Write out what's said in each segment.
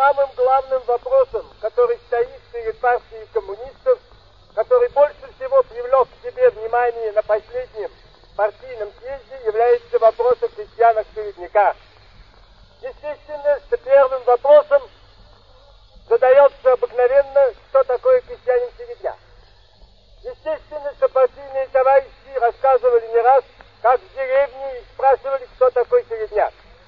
самым главным вопросом, который стоит перед партией коммунистов, который больше всего привлек к себе внимание на последнем партийном съезде, является вопрос о крестьянах-середняках. Естественно, что первым вопросом задается обыкновенно, что такое крестьянин-середняк. Естественно, что партийные товарищи рассказывали не раз, как в деревне, и спрашивали, кто такой середняк.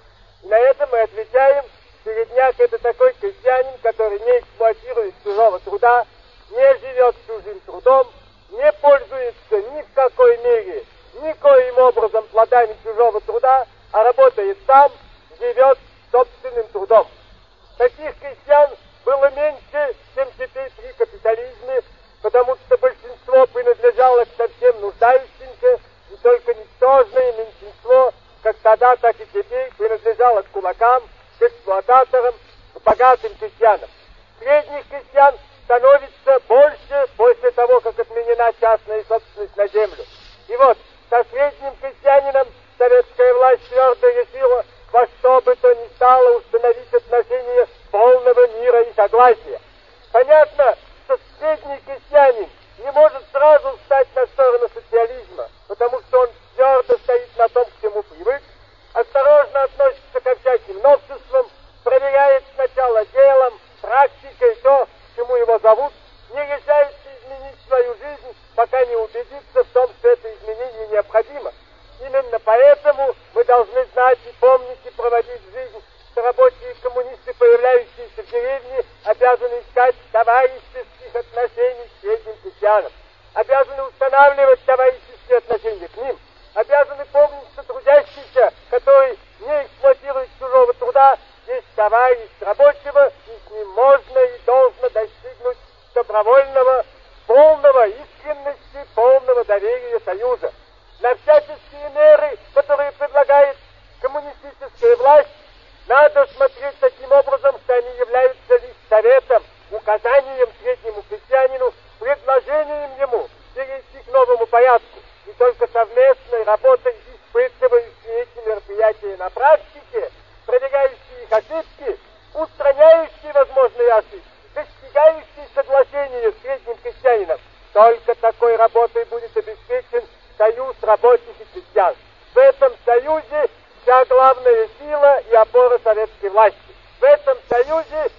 И на это мы отвечаем: середняк — это такой крестьянин, который не эксплуатирует чужого труда, не живет чужим трудом, не пользуется ни в какой мере, никоим образом плодами чужого труда, а работает сам, живет собственным трудом. Таких крестьян было меньше, чем теперь при капитализме, потому что большинство принадлежало к совсем нуждающимся, и только ничтожное меньшинство, как тогда, так и теперь, принадлежало к кулакам, к эксплуататорам, к богатым крестьянам. Средних крестьян становится больше после того, как отменена частная собственность на землю. И вот, со средним крестьянином советская власть твердо решила во что бы то ни стало установить отношения полного мира и согласия. Понятно, что средний крестьянин не может сразу встать на сторону социализма, потому что он твердо стоит на том, к чему привык, осторожно относится ко всяким новшествам, проверяет сначала делом, практикой то, к чему его зовут, не решается изменить свою жизнь, пока не убедится в том, что это изменение необходимо. Именно поэтому мы должны знать и помнить и проводить жизнь, что рабочие и коммунисты, появляющиеся в деревне, обязаны искать товарищеских отношений с средним крестьянам, обязаны устанавливать товарищеские отношения к ним, обязаны помнить, что трудящийся, который не эксплуатирует чужого труда, есть товарищ рабочего, и с ним можно и должно достигнуть добровольного, полного искренности, полного доверия союза. На всяческие меры, которые предлагает коммунистическая власть, надо смотреть таким образом, что они являются лишь советом, указанием среднему крестьянину, предложением ему перейти к новому порядку. И только совместной работой, испытывающей эти мероприятия на практике, проверяющие их ошибки, устраняющие возможные ошибки, достигающие соглашения с средним крестьянином, только такой работой будет обеспечен союз рабочих и крестьян. В этом союзе вся главная сила и опора советской власти. В этом союзе